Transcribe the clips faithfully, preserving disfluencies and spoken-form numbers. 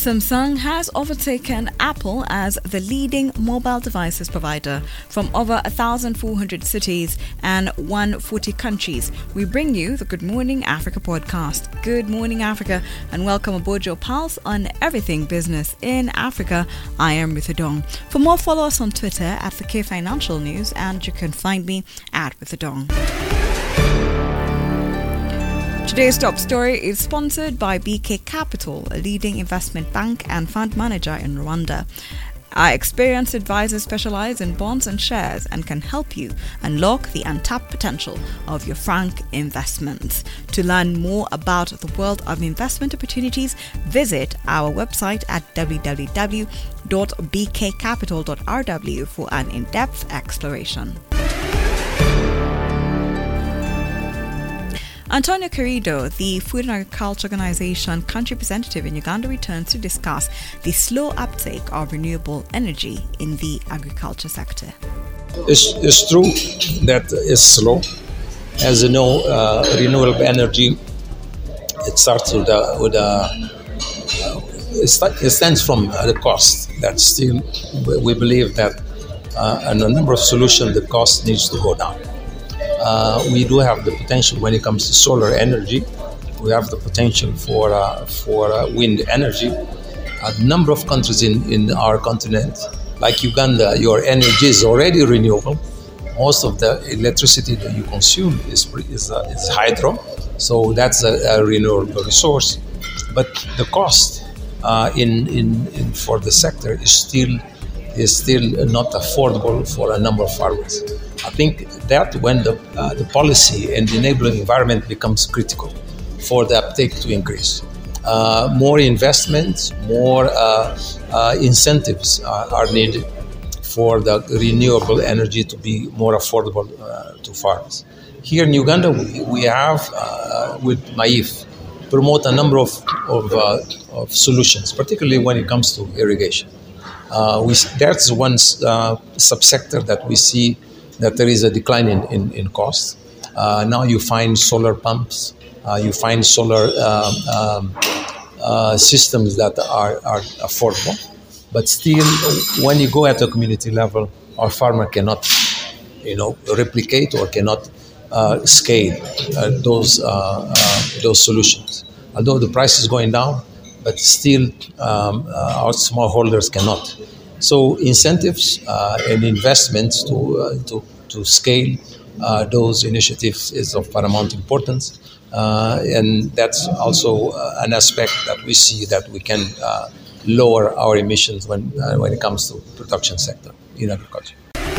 Samsung has overtaken Apple as the leading mobile devices provider from over one thousand four hundred cities and one hundred forty countries. We bring you the Good Morning Africa podcast. Good morning, Africa, and welcome aboard your pulse on everything business in Africa. I am Ruth Adong. For more, follow us on Twitter at the K Financial News, and you can find me at Ruth Adong. Today's top story is sponsored by B K Capital, a leading investment bank and fund manager in Rwanda. Our experienced advisors specialize in bonds and shares and can help you unlock the untapped potential of your franc investments. To learn more about the world of investment opportunities, visit our website at w w w dot b k capital dot r w for an in-depth exploration. Antonio Querido, the Food and Agriculture Organization country representative in Uganda, returns to discuss the slow uptake of renewable energy in the agriculture sector. It's, it's true that it's slow. As you know, uh, renewable energy, it starts with a, with a it, start, it stands from the cost. That still, we believe that uh, in a number of solutions, the cost needs to go down. Uh, we do have the potential when it comes to solar energy. We have the potential for uh, for uh, wind energy. A number of countries in, in our continent, like Uganda, your energy is already renewable. Most of the electricity that you consume is is, uh, is hydro, so that's a, a renewable resource. But the cost uh, in, in in for the sector is still is still not affordable for a number of farmers. I think that when the uh, the policy and the enabling environment becomes critical for the uptake to increase. Uh, more investments, more uh, uh, incentives are, are needed for the renewable energy to be more affordable uh, to farmers. Here in Uganda, we, we have, uh, with MAIF, promote a number of, of, uh, of solutions, particularly when it comes to irrigation. Uh, we, that's one uh, subsector that we see that there is a decline in, in, in cost. Uh, now you find solar pumps, uh, you find solar um, um, uh, systems that are, are affordable. But still, when you go at a community level, our farmer cannot, you know, replicate or cannot uh, scale uh, those uh, uh, those solutions. Although the price is going down, but still um, uh, our smallholders cannot. So incentives uh, and investments to uh, to to scale uh, those initiatives is of paramount importance, uh, and that's also uh, an aspect that we see that we can uh, lower our emissions when uh, when it comes to production sector in agriculture.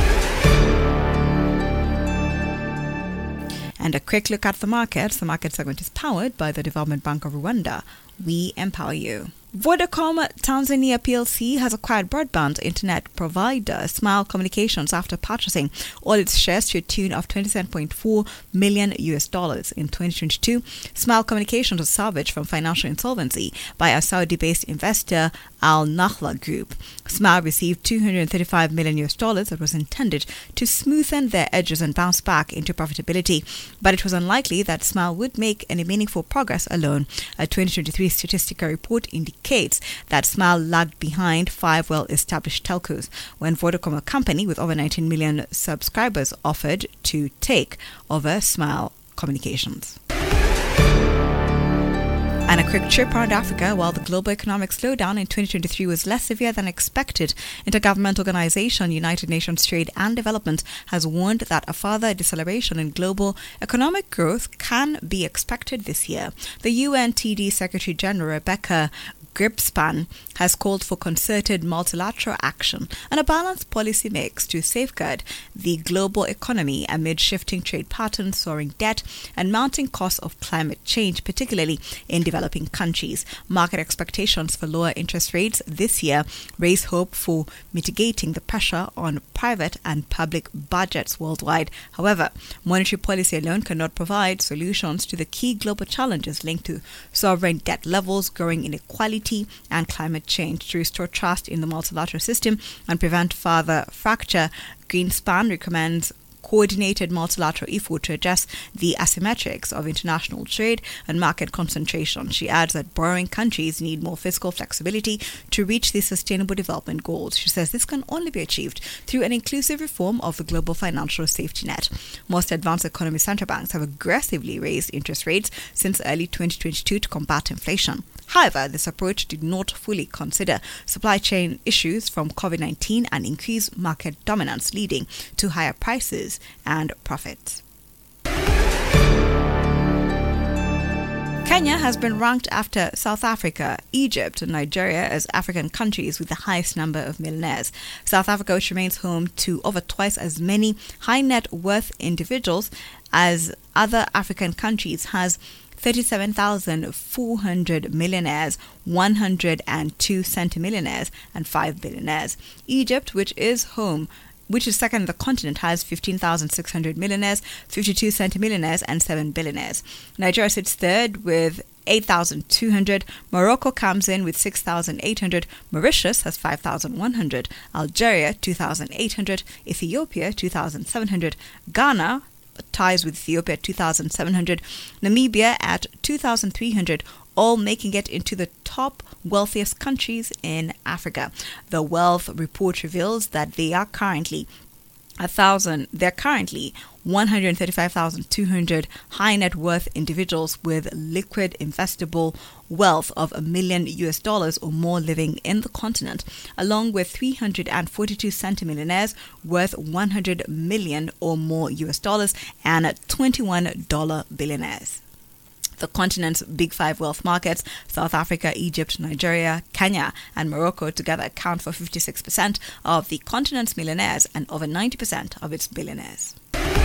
And a quick look at the markets. The market segment is powered by the Development Bank of Rwanda. We empower you. Vodacom Tanzania P L C has acquired broadband internet provider Smile Communications after purchasing all its shares to a tune of twenty-seven point four million U S dollars. In twenty twenty-two, Smile Communications was salvaged from financial insolvency by a Saudi-based investor, Al Nahla Group. Smile received two hundred thirty-five million U S dollars that was intended to smoothen their edges and bounce back into profitability, but it was unlikely that Smile would make any meaningful progress alone. A twenty twenty-three statistical report indicates that Smile lagged behind five well-established telcos when Vodacom, a company with over nineteen million subscribers, offered to take over Smile Communications. And a quick trip around Africa. While the global economic slowdown in twenty twenty-three was less severe than expected, intergovernmental organization United Nations Trade and Development has warned that a further deceleration in global economic growth can be expected this year. The U N T D Secretary General Rebecca Gripspan has called for concerted multilateral action and a balanced policy mix to safeguard the global economy amid shifting trade patterns, soaring debt, and mounting costs of climate change, particularly in developing countries. Market expectations for lower interest rates this year raise hope for mitigating the pressure on private and public budgets worldwide. However, monetary policy alone cannot provide solutions to the key global challenges linked to sovereign debt levels, growing inequality, and climate change. To restore trust in the multilateral system and prevent further fracture, Greenspan recommends coordinated multilateral effort to address the asymmetrics of international trade and market concentration. She adds that borrowing countries need more fiscal flexibility to reach the sustainable development goals. She says this can only be achieved through an inclusive reform of the global financial safety net. Most advanced economy central banks have aggressively raised interest rates since early twenty twenty-two to combat inflation. However, this approach did not fully consider supply chain issues from COVID nineteen and increased market dominance, leading to higher prices and profits. Kenya has been ranked after South Africa, Egypt, and Nigeria as African countries with the highest number of millionaires. South Africa, which remains home to over twice as many high net worth individuals as other African countries, has thirty-seven thousand four hundred millionaires, one hundred two centimillionaires, and five billionaires. Egypt, which is home which is second in the continent, has fifteen thousand six hundred millionaires, fifty-two centimillionaires, and seven billionaires. Nigeria sits third with eight thousand two hundred. Morocco comes in with six thousand eight hundred. Mauritius has five thousand one hundred. Algeria, two thousand eight hundred. Ethiopia, two thousand seven hundred. Ghana ties with Ethiopia at two thousand seven hundred. Namibia at two thousand three hundred. All making it into the top wealthiest countries in Africa. The Wealth Report reveals that they are currently a thousand. They're currently one hundred thirty-five thousand two hundred high net worth individuals with liquid investable wealth of a million U S dollars or more living in the continent, along with three hundred forty-two centimillionaires worth one hundred million or more U S dollars and twenty-one dollar billionaires. The continent's big five wealth markets, South Africa, Egypt, Nigeria, Kenya, and Morocco, together account for fifty-six percent of the continent's millionaires and over ninety percent of its billionaires.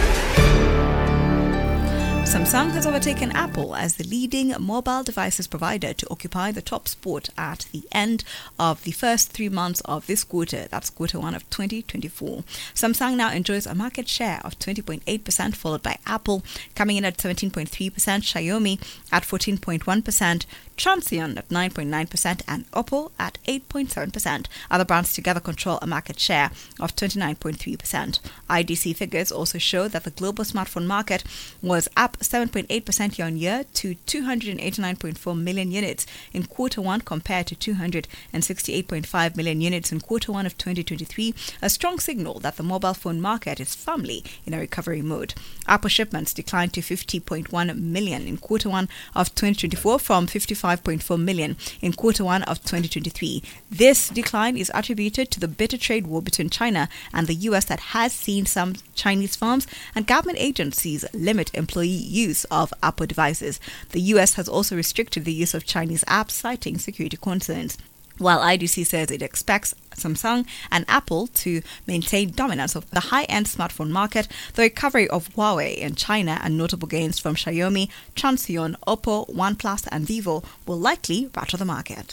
Samsung has overtaken Apple as the leading mobile devices provider to occupy the top spot at the end of the first three months of this quarter. That's quarter one of twenty twenty-four. Samsung now enjoys a market share of twenty point eight percent, followed by Apple coming in at seventeen point three percent, Xiaomi at fourteen point one percent, Transsion at nine point nine percent, and Oppo at eight point seven percent. Other brands together control a market share of twenty-nine point three percent. I D C figures also show that the global smartphone market was up seven point eight percent year on year to two hundred eighty-nine point four million units in quarter one compared to two hundred sixty-eight point five million units in quarter one of twenty twenty-three, a strong signal that the mobile phone market is firmly in a recovery mode. Apple shipments declined to fifty point one million in quarter one of twenty twenty-four from fifty-five point four million in quarter one of twenty twenty-three. This decline is attributed to the bitter trade war between China and the U S that has seen some Chinese firms and government agencies limit employee use of Apple devices. The U S has also restricted the use of Chinese apps, citing security concerns. While I D C says it expects Samsung and Apple to maintain dominance of the high-end smartphone market, the recovery of Huawei in China and notable gains from Xiaomi, Transsion, Oppo, OnePlus, and Vivo will likely rattle the market.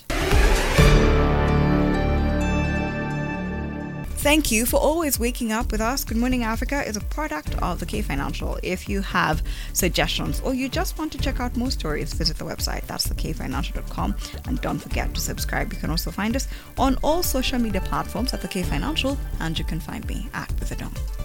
Thank you for always waking up with us. Good Morning Africa is a product of the K Financial. If you have suggestions or you just want to check out more stories, visit the website. That's the k financial dot com. And don't forget to subscribe. You can also find us on all social media platforms at the K Financial, and you can find me at With a Dome.